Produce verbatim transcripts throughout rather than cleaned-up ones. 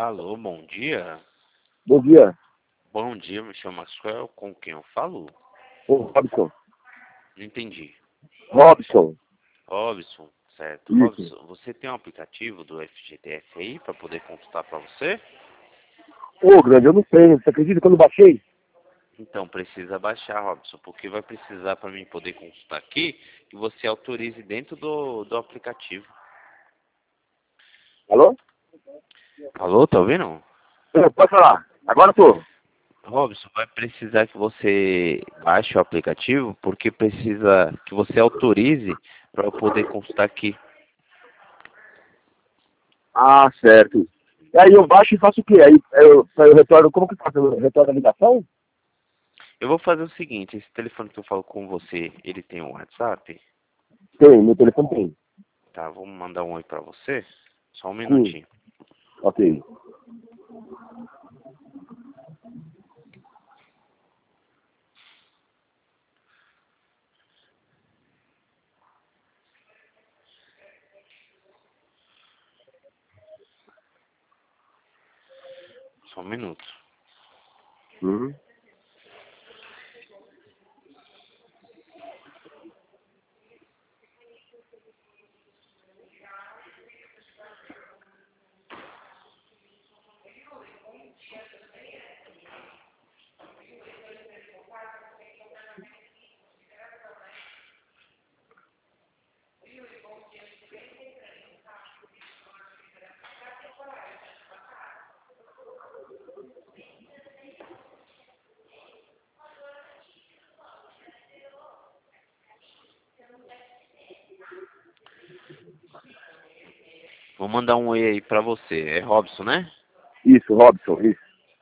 Alô, bom dia. Bom dia. Bom dia, me chamo Maxwell, com quem eu falo? Ô, Robson. Não entendi. Robson. Robson, certo. Isso. Robson, você tem um aplicativo do F G T S aí para poder consultar para você? Ô, grande, eu não tenho. Você acredita que eu não baixei? Então precisa baixar, Robson, porque vai precisar para mim poder consultar aqui que você autorize dentro do, do aplicativo. Alô? Alô, tá ouvindo? Ô, pode falar. Agora tô. Robson, vai precisar que você baixe o aplicativo porque precisa que você autorize para eu poder consultar aqui. Ah, certo. E aí eu baixo e faço o quê? Aí eu, eu retorno, como que faço? Eu retorno a ligação? Eu vou fazer o seguinte, esse telefone que eu falo com você, ele tem um WhatsApp? Tem, meu telefone tem. Tá, vou mandar um oi pra você. Só um Sim. minutinho. Ok. Só um minuto. Uhum. Vou mandar um oi aí pra você. É Robson, né? Isso, Robson, isso.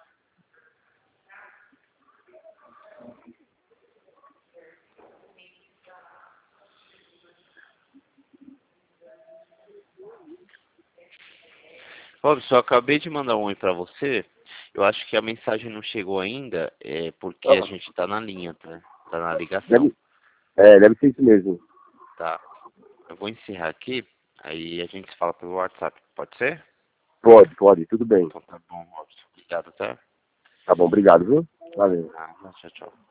Robson, eu acabei de mandar um oi pra você. Eu acho que a mensagem não chegou ainda, é porque a Ah, gente tá na linha, tá? Tá na ligação, deve, é, deve ser isso mesmo. tá? Eu vou encerrar aqui, aí a gente se fala pelo WhatsApp. Pode ser? Pode, pode, tudo bem. Então tá bom, Robson. Obrigado, tá? Tá bom, obrigado, viu? Valeu. Ah, tchau, tchau.